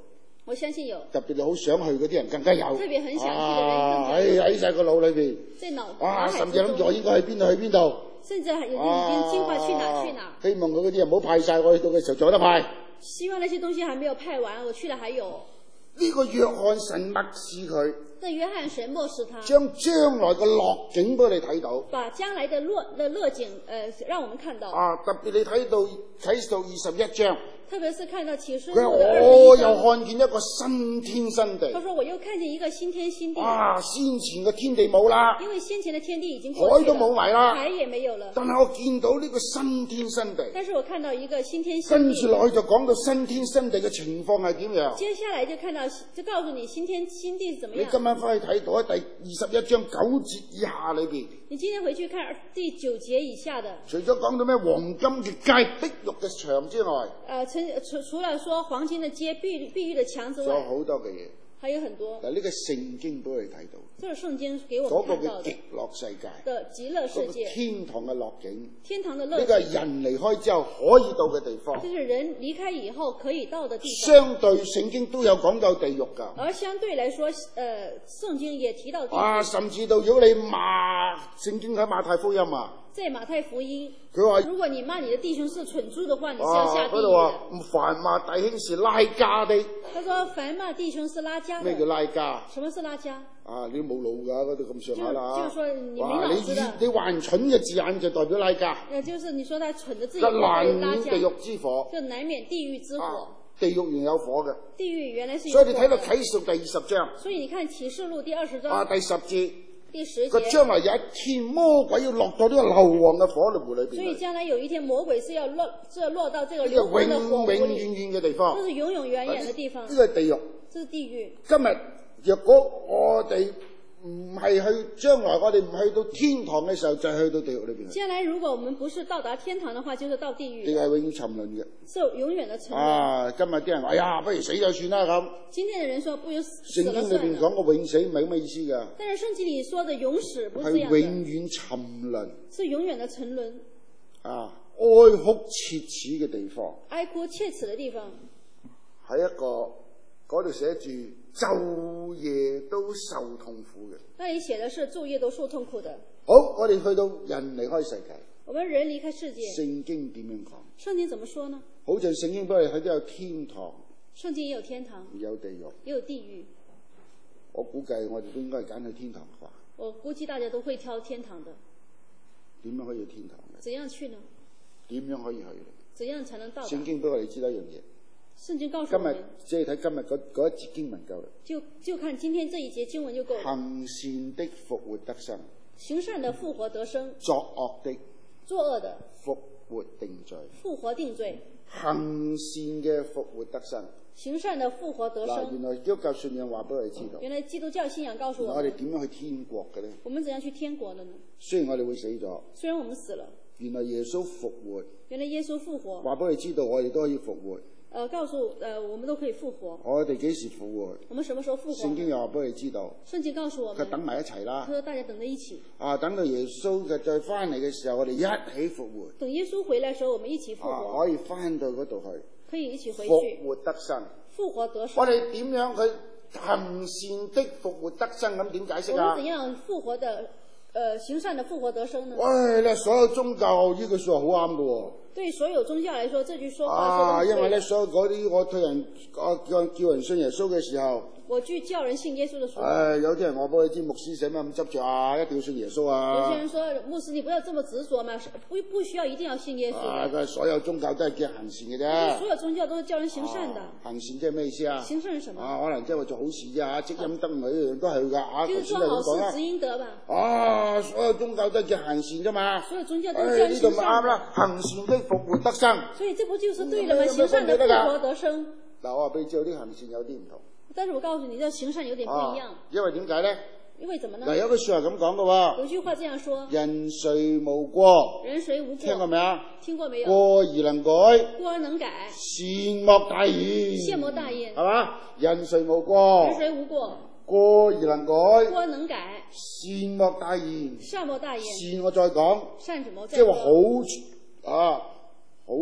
我相信有， 特別你好想去嗰啲人更加有。 特別很想去嘅人啊， 更加有。 喺喺晒個腦裏邊。 在腦哇！ 腦海甚至諗住之中我應該去邊度去邊度。 甚至有人已經計劃去哪去哪。 啊希望佢嗰啲人唔好派晒，我去到嘅時候仲有得派。 希望那些東西還沒有派完，我去了還有。 呢個約翰神默示佢， 那約翰神默示他， 將將來嘅樂景俾你睇到。 把將來的樂的樂景，呃，讓我們看到。 啊，特別你睇到啟示錄二十一章。 特別是看到啟示錄佢話的二十我一章， 又看見一個新天新地。 他說我又看見一個新天新地。 啊，先前嘅天地冇啦， 因為先前的天地已經過去了， 海都冇埋啦， 海也沒有了。 但係我見到呢個新天新地。 但是我看到一個新天新跟地。 住落去就講到新天新地嘅情況係點樣。 接下來就看到，就告訴你新天新地是怎麼樣。 你今晚翻去睇到喺第二十一章九節以下裏邊。 你今天回去看第九節以下的。 除咗講到咩黃金嘅街、碧玉嘅牆之外， 呃，除除除了說黃金的街、碧碧玉的牆之外， 仲有好多嘅嘢。 還有很多。 嗱，呢個聖經俾我哋睇到。 這是聖經給我嗰個們看到的。 嘅極樂世界。 的極樂世界。 天堂嘅樂景。 天堂的樂景。 呢個係人離開之後可以到嘅地方。 這是人離開以後可以到的地方。 相對聖經都有講到地獄㗎。 而相對來說，呃，聖經也提到地獄。 啊，甚至到如果你罵聖經喺馬太福音啊。 在馬太福音， 佢話： 如果你罵你的弟兄是蠢豬的話，你是要下地獄的。 嗰度話凡罵弟兄是拉加的。 他說凡罵弟兄是拉加的。 咩叫拉加？ 什麼是拉加？ 啊，你都冇腦㗎，嗰度咁上下啦。 就是說你沒哇， 腦子的。 你你還蠢嘅字眼就代表拉加。 呃，就是你說他蠢的字眼就代表難拉加。 免地獄之火。 就難免地獄之火。 啊，地獄原有火嘅。 地獄原來是有所以火的。 你睇到啟示錄第二十章。 所以你看啟示錄第二十章。 啊，第十節。 第十佢節。 將來有一天魔鬼要落到呢個硫磺嘅火爐裏邊。 所以將來有一天魔鬼是要落，是要落到這個呢個硫磺的永永火湖裏。 遠遠嘅地方。 這是永永遠遠的地方。 呢個係地獄。 這是地獄。 今日若果我哋唔係去，將來我哋唔去到天堂嘅時候，就係去到地獄裏邊。 將來如果我們不是到達天堂的話，就是到地獄。 呢個係永遠沉淪嘅。 是永遠的沉淪。 啊！今日啲人話：哎呀，不如死就算啦咁。 今天的人說不如死了聖經裏邊算了。 講個永死唔係咁嘅意思㗎。 但是聖經裏說的永死不是這係樣的。 永遠沉淪。 是永遠的沉淪。 啊！哀哭切齒嘅地方。 哀哭切齒的地方。 喺一個嗰度寫住晝夜都受痛苦嘅。 那裏寫的是晝夜都受痛苦的。 好，我哋去到人離開世界。 我們人離開世界。 聖經點樣講？ 聖經怎麼說呢？ 好似聖經俾我哋睇都有天堂。 聖經也有天堂。 有地獄。 也有地獄。 我估計我哋都應該係揀去天堂啩。 我估計大家都會挑天堂的。 點樣可以去天堂呢？ 怎樣去呢？ 點樣可以去呢？ 怎樣才能到達？ 聖經俾我哋知道一樣嘢。 聖經告訴我們。 今日即係睇今日嗰嗰一節經文夠啦。 就就看今天這一節經文就夠了。 行善的復活得生。 行善的復活得生。 作惡的。 作惡的。 復活定罪。 復活定罪。 行善嘅復活得生。 行善的復活得生。 嗱，原來基督教信仰話俾我哋知道。 原來基督教信仰告訴我們。 我哋點樣去天國嘅咧？ 我們怎樣去天國的呢？ 雖然我哋會死咗。 雖然我們死了。 原來耶穌復活。 原來耶穌復活。 話俾我哋知道，我哋都可以復活。 呃，告訴呃，我們都可以復活。 我哋幾時復活？ 我們什麼時候復活？ 聖經又話俾我哋知道。 聖經告訴我們。 佢等埋一齊啦。 佢說大家等在一起。 啊，等到耶穌嘅再翻嚟嘅時候，我哋一起復活。 等耶穌回來嘅時候，我們一起復活。 啊，可以翻到嗰度去。 可以一起回去。 復活得生。 復活得生。 我哋點樣去行善的復活得生？咁點解釋啊？ 我們怎樣復活的？呃，行善的復活得生呢？ 喂，咧所有宗教呢句說話好啱㗎喎。 對所有宗教來說，這句說話啊， 是對的。 因為咧所有嗰啲我對人啊叫叫人信耶穌嘅時候。 我去叫人信耶穌的時候， 誒、哎，有啲人我幫你知牧師使乜咁執着啊，一定要信耶穌啊。 有些人說牧師你不要這麼執着嘛，不不需要一定要信耶穌。 啊，佢所有宗教都係叫行善嘅啫。 所有宗教都是叫人行善的。 啊、行善即係咩意思啊？ 行善是什麼？ 啊，可能即係話做好事啫嚇，積陰德呢樣都係㗎嚇。 就是做好事積陰德吧。 啊，所有宗教都係叫行善啫嘛。 所有宗教都是叫人行善。 呢度咪啱啦，行善的復活得生。 所以這不就是對了嗎？行善的復活得生。 嗱，我話俾你知，有啲行善有啲唔同。 但是我告訴你，這行善有點不一樣。 啊、因為點解咧？ 因為怎麼呢？ 嗱，有句說話咁講嘅喎。 有句話這樣說： 人誰無過？ 人誰無過？ 聽過未啊？ 聽過沒有？ 過而能改， 過而能改， 善莫大焉。 善莫大焉， 係嘛？人誰無過？ 人誰無過？ 過而能改， 過而能改， 善莫大焉。 善莫大焉。 善我再講， 善什麼？ 即係話好啊，好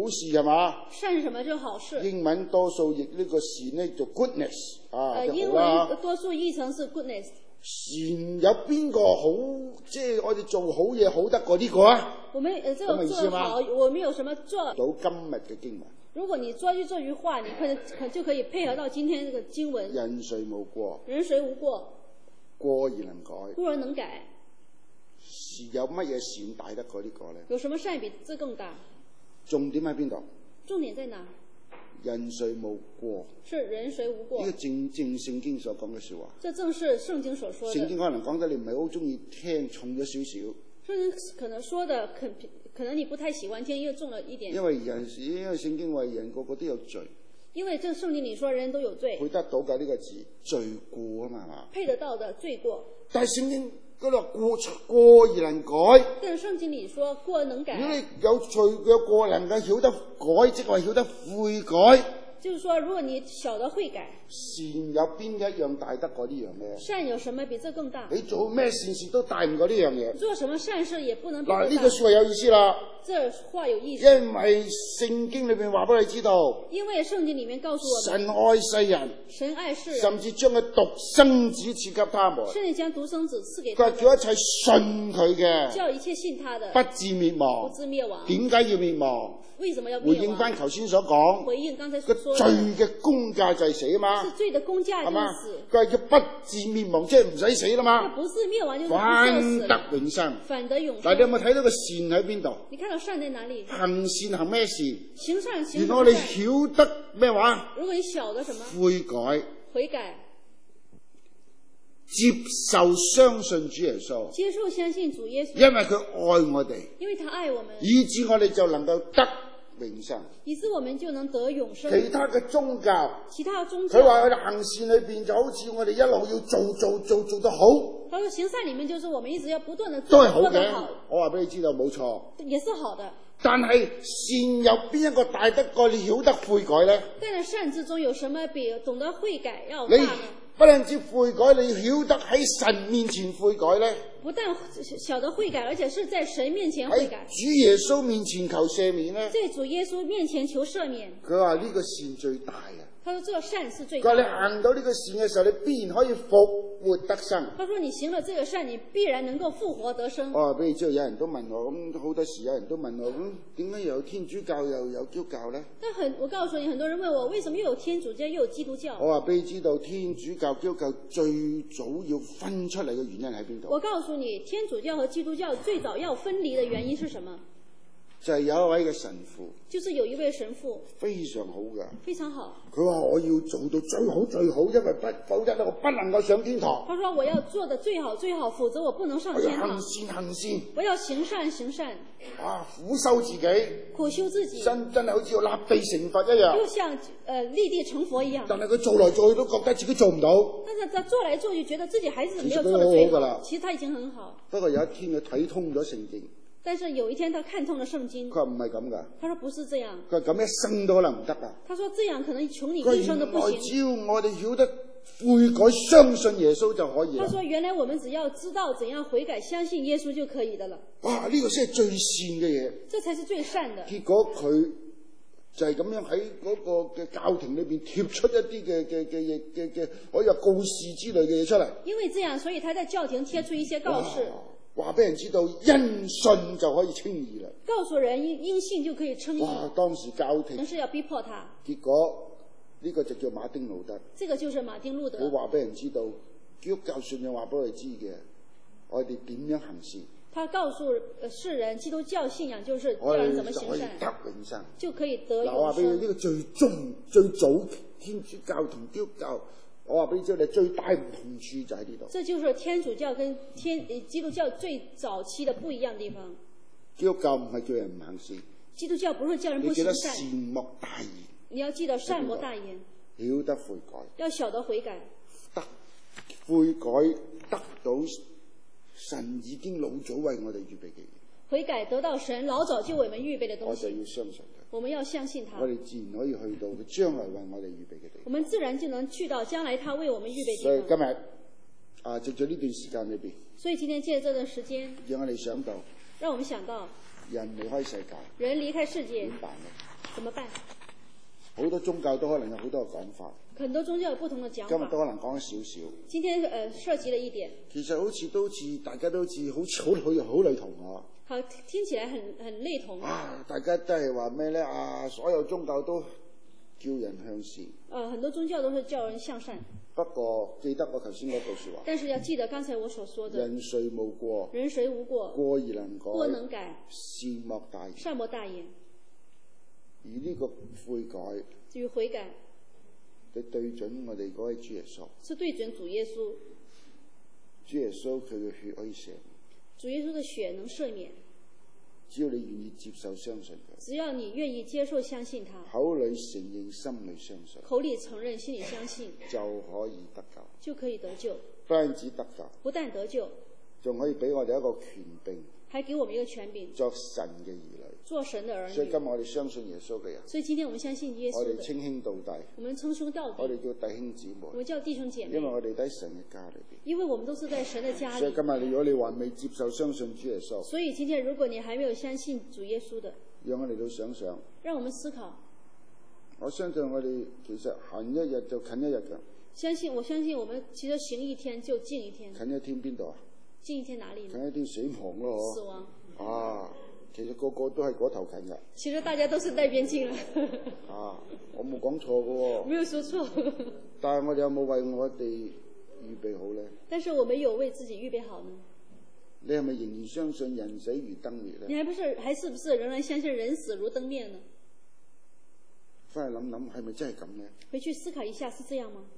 事係嘛？ 善是什麼？就是好事。 英文多數譯呢個善呢做 goodness 啊， 呃，英就好啦。 文多數譯成是 goodness。 善有邊個好？即係我哋做好嘢好得過呢個啊？ 我們呃，這個咁嘅意思做得好，我們有什麼做？ 到今日嘅經文， 如果你抓住這句話，你可能可就可以配合到今天這個經文。 人誰無過？ 人誰無過？ 過而能改。 過而能改。 是有乜嘢善大得過呢個咧？ 有什麼善比這更大？ 重點喺邊度？ 重點在哪？ 人誰無過？ 是人誰無過？ 呢個正正聖經所講嘅說話。 這正是聖經所說的。 聖經可能講得你唔係好中意聽，重咗少少。 聖經可能說的，可可能你不太喜歡聽，因為重了一點。 因為人，因為聖經話人個個都有罪。因為這聖經裏說人都有罪。 配得到嘅呢個字罪過啊嘛，係嘛？ 配得到的罪過。 但係聖經嗰度過過而能改。 但聖經裏說過而能改。 如果你有罪嘅過能夠曉得改，即係話曉得悔改。 就是說，如果你曉得悔改， 善有邊一樣大得過呢樣嘢？ 善有什麼比這更大？ 你做咩善事都大唔過呢樣嘢。 做什麼善事也不能比這更大。 嗱，呢個說話有意思啦。 這話有意思。 因為聖經裏面話俾你知道， 因為聖經裏面告訴我們， 神愛世人， 神愛世人， 甚至將佢獨生子賜給他們， 甚至將獨生子賜給他們， 佢叫一切信佢嘅， 叫一切信他的， 不至滅亡， 不至滅亡。 點解要滅亡？ 為什麼要滅亡？ 回應翻頭先所講， 回應剛才個所說罪嘅工價就係死啊嘛， 是罪的工價就是死。 佢係叫不至滅亡，即係唔使死啦嘛。 不是滅亡就是不反需要死， 得永生， 反得永生。 嗱，你有冇睇到個善喺邊度？ 你看到善在哪裏？ 行善行咩事？ 行善行。 如果我哋曉得咩話？ 如果你曉得什麼？ 悔改。 悔改。 接受相信主耶穌。 接受相信主耶穌。 因為佢愛我哋。 因為他愛我們。 以致我哋就能夠得永生。 以致我們就能得永生。 其他嘅宗教。 其他嘅宗教。 佢話我哋行善裏邊就好似我哋一路要做做做做得好。 他說行善裏面就是我們一直要不斷地做， 做， 都係好嘅。 好我話俾你知道冇錯。 也是好的。 但係善有邊一個大得過你曉得悔改咧？ 但係善之中有什麼比懂得悔改要大呢？ 不但止悔改，你曉得喺神面前悔改咧？ 不但曉得悔改，而且是在神面前悔改。 主耶穌面前求赦免咧？ 在主耶穌面前求赦免。 佢話呢個善最大啊！ 他說：這個善是最大。 佢話你行到呢個善嘅時候，你必然可以復活得生。 他說：你行了這個善，你必然能夠復活得生。 我話俾你知道，有人都問我，咁好多時有人都問我，咁點解又有天主教又有基督教咧？ 但很，我告訴你，很多人問我，為什麼又有天主教又有基督教？ 我話俾你知道，天主教、基督教最早要分出嚟嘅原因喺邊度？ 我告訴你，天主教和基督教最早要分離的原因是什麼？ 就係有一位嘅神父， 就是有一位神父， 非常好嘅， 非常好。 佢話我要做到最好最好，因為不否則咧我不能夠上天堂。 他說我要做得最好最好，否則我不能上天堂。 行善行善， 我要行善行善。 啊，苦修自己， 苦修自己， 真真係好似要立地成佛一樣， 就像呃立地成佛一樣。 但係佢做來做去都覺得自己做唔到。 但是他做來做去，覺得自己還是沒有做得最好。其實他已經很好。 不過有一天佢睇通咗聖經。 但是有一天他看通了聖經。 佢話唔係咁噶。 他說不是這樣。 佢話咁一生都可能唔得啊。 他說這樣可能窮你一生都不行。 只要我哋曉得悔改相信耶穌就可以。 他說原來我們只要知道怎樣悔改相信耶穌就可以的了。 哇！呢個先係最善嘅嘢。 這才是最善的。 結果佢就係咁樣喺嗰個嘅教廷裏邊貼出一啲嘅嘅嘅嘅嘅嘅可以話告示之類嘅嘢出嚟。因為這樣，所以他在教廷貼出一些告示。話俾人知道因信就可以稱義啦。告訴人因因信就可以稱義。哇！當時教廷神是要逼迫他。結果呢、這個就叫馬丁路德。 這個就是馬丁路德。 佢話俾人知道基督教信仰話俾我哋知嘅，我哋點樣行善。他告訴世人基督教信仰就是教人怎麼行善，得永生，就可以得永生。我話俾你呢個最終最早天主教同基督教。我話俾你知，你最大唔同處就喺呢度。這就是天主教跟天基督教最早期的不一樣的地方。基督教唔係叫人唔行善。基督教不是叫人不行善。你記得善莫大焉。你要記得善莫大焉。曉得悔改。要曉得悔改。得悔改得到神已經老早為我哋預備嘅嘢。悔改得到神老早就為我們預備嘅東西。我就要相信佢。我們要相信他。我哋自然可以去到佢將來為我哋預備嘅地方。我們自然就能去到將來他為我們預備嘅地方。所以今日啊，藉住呢段時間裏邊。所以今天借這段時間，讓我哋想到，讓我們想到，人離開世界，人離開世界，點辦呢？ 怎麼辦？ 好多宗教都可能有好多個講法， 很多宗教有不同的講今日都法。 可能講少少。 今天呃涉及了一點， 其實好似都似大家都好似好似好好好類同啊！ 好聽起來很很類同。 啊，大家都係話咩咧？啊，所有宗教都叫人向善。 呃，很多宗教都是叫人向善。 不過記得我頭先嗰句説話， 但是要記得剛才我所說的， 人誰無過， 人誰無過， 過而能改， 過能改， 善莫大焉。 善莫大焉。 而呢個悔改， 與悔改， 你對準我哋嗰位主耶穌， 是對準主耶穌。 主耶穌佢嘅血可以赦免， 主耶穌的血能赦免。 只要你願意接受相信佢， 只要你願意接受相信他， 口裏承認心裏相信， 口裏承認心裏相信， 就可以得救。 就可以得救。 不單止得救， 不但得救， 仲可以俾我哋一個權柄， 還給我們一個權柄， 作神嘅兒女。 做神的兒女。 所以今日我哋相信耶穌嘅人， 所以今天我們相信耶穌的， 我哋稱兄道弟， 我們稱兄道我哋弟， 叫弟兄姊妹， 我們叫弟兄姐妹， 因為我哋喺神嘅家裏邊。 因為我們都是在神的家裏。 所以今日你如果你還未接受相信主耶穌， 所以今天如果你還沒有相信主耶穌的， 讓我哋都想想， 讓我們思考。 我相信我哋其實行一日就近一日嘅， 相信我相信我們其實行一天就近一天， 近一天邊度啊？ 近一天哪裡呢？ 近一天死亡咯， 死亡。 啊，其實個個都係嗰頭近嘅。 其實大家都是那邊近了。 啊，我冇講錯嘅喎。 沒有說錯。 但係我哋有冇為我哋預備好咧？ 但是我們有為自己預備好呢？ 你係咪仍然相信人死如燈滅咧？ 你還不是還是不是仍然相信人死如燈滅呢？ 翻去諗諗，係咪真係咁咧？ 回去思考一下，是這樣嗎？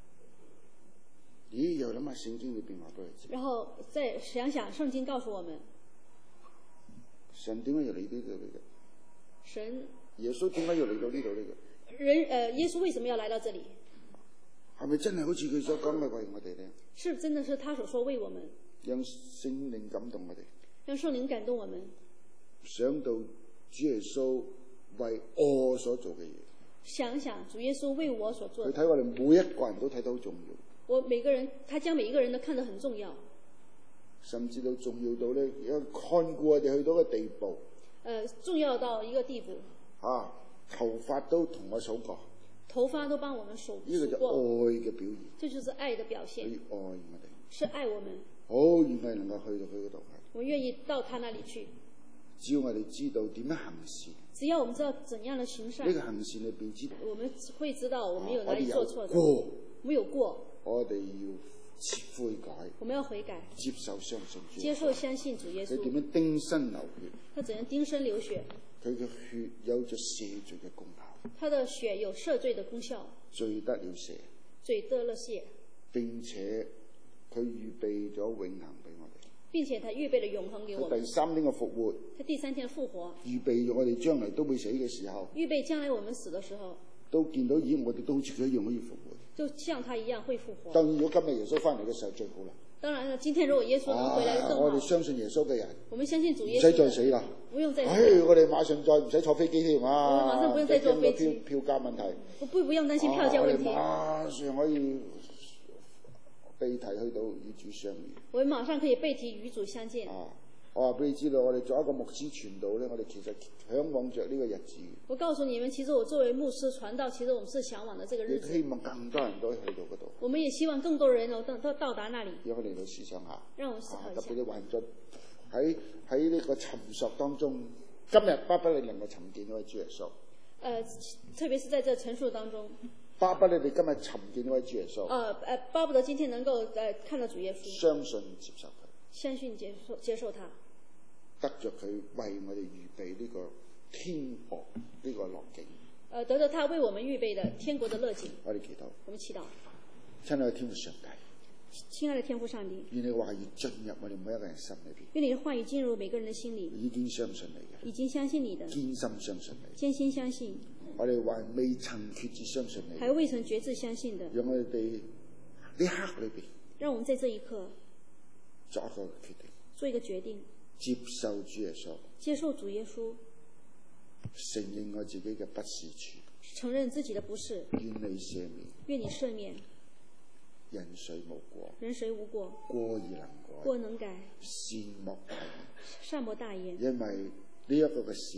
咦，又諗下聖經裏邊話俾你知。 然後再想想聖經告訴我們， 神點解要嚟呢度嚟嘅？ 神耶穌點解要嚟到呢度呢嘅？ 人呃，耶穌為什麼要來到這裡？ 係咪真係好似佢所講嘅為我哋咧？ 是真的是他所說為我們， 讓聖靈感動我哋， 讓聖靈感動我們， 想到主耶穌為我所做嘅嘢。 想想主耶穌為我所做的， 佢睇我哋每一個人都睇得好重要。 我每個人，他將每一個人都看得很重要， 甚至到重要到咧，有看顧我哋去到個地步。 呃，重要到一個地步。 啊，頭髮都同我數過。 頭髮都幫我們數呢個就愛嘅表現。 這就是愛的表現。 佢愛我哋， 是愛我們。 好願意能夠去到佢嗰度去。 我願意到他那裡去。 只要我哋知道點樣行善。 只要我們知道怎樣的行善。 呢個行善裏邊知道。 我們會知道我們有哪裡做錯的。 過。 我們有過。 我哋要悔改。 我們要悔改。 接受相信主。 接受相信主耶穌。 佢點樣釘身流血？ 他怎樣釘身流血？ 佢嘅血有着赦罪嘅功效。 他的血有赦罪的功效。 罪得了赦。 罪得了赦。 並且佢預備咗永恆俾我哋。 並且他預備了永恆給我們。 第三天嘅復活。 他第三天復活。 預備我哋將來都會死嘅時候。 預備將來我們死的時候。 都見到咦，我哋都好似佢一樣可以復活。 就像他一樣會復活。 當然，如果今日耶穌翻嚟嘅時候最好啦。 當然了，今天如果耶穌能回來更好。 啊、我哋相信耶穌嘅人。 我們相信主耶穌。 唔使再死啦。 不用再死。 唉，我哋馬上再唔使坐飛機添啊！ 我們馬上不用再坐飛機。 票價問題。 不不不用擔心票價問題。 啊、我哋馬上可以被提去到與主相遇。 我們馬上可以被提與主相見。 啊！我話俾你知道，我哋做一個牧師傳道咧，我哋其實嚮往着呢個日子。 我告訴你們，其實我作為牧師傳道，其實我們是嚮往的這個日子。 希望更多人都去到嗰度。 我們也希望更多人能到到達那裡。 讓我哋嚟思想下。 讓我思考一下。 特別你患咗喺喺呢個尋索當中，今日巴不得你能夠尋見嗰位主耶穌。 呃，特別是在這陳述當中。 巴不得你今日尋見嗰位主耶穌。 呃呃，巴不得今天能夠呃看到主耶穌。 相信接受佢。 相信接受接受他。 得着佢為我哋預備呢個天國呢個樂境。 呃，得着他為我們預備的天國的樂境。 我哋祈禱。 我們祈禱。 親愛的天父上帝。 親愛的天父上帝。 願你嘅話語進入我哋每一個人心裏邊。 願你的話語進入每個人的心裏。 已經相信你嘅。 已經相信你的。 堅心相信你。 堅心相信。 我哋還未曾決志相信你。 還未曾決志相信的。 讓我哋呢刻裏邊。 讓我們在這一刻。 做一個決定。 做一個決定。 接受主耶穌， 接受主耶穌， 承認我自己嘅不是處， 承認自己的不是， 願你赦免， 願你赦免， 人誰無過， 人誰無過， 過而能改， 過能改， 善莫大焉， 善莫大焉， 因為呢一個嘅善，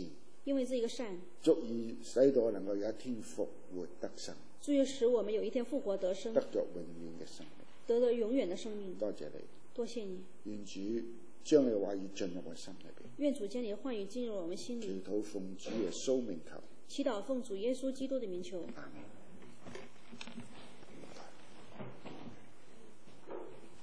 因為這個善， 足以使到我能夠有一天復活得生， 足以使我們有一天復活得生， 得着永遠嘅生命， 得到永遠的生命。 多謝你， 多謝你。 願主將你嘅話語進入我心裏邊。 願主將你的話語進入我們心裏。 祈禱奉主耶穌名求。 祈禱奉主耶穌基督的名求。 阿門。